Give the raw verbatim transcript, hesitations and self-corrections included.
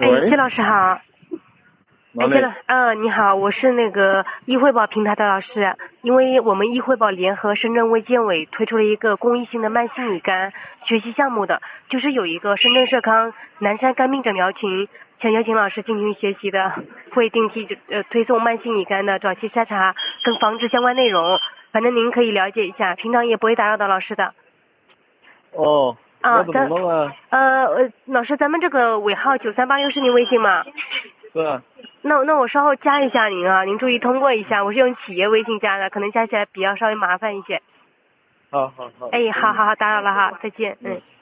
哎，谢老师好。哎，谢哪里？ 老，嗯，你好，我是那个易汇宝平台的老师。因为我们易汇宝联合深圳卫健委推出了一个公益性的慢性乙肝学习项目的，就是有一个深圳社康南山肝病诊疗群，想邀请老师进群学习的，会定期呃推送慢性乙肝的早期筛查跟防治相关内容，反正您可以了解一下，平常也不会打扰到老师的。 哦， 啊， 要怎么咱弄啊？ 呃呃，老师，咱们这个尾号九三八六是您微信吗？ 是啊。 那那我稍后加一下您啊，您注意通过一下，我是用企业微信加的，可能加起来比较稍微麻烦一些。 好好好。 哎，好好好，打扰了哈，再见，嗯。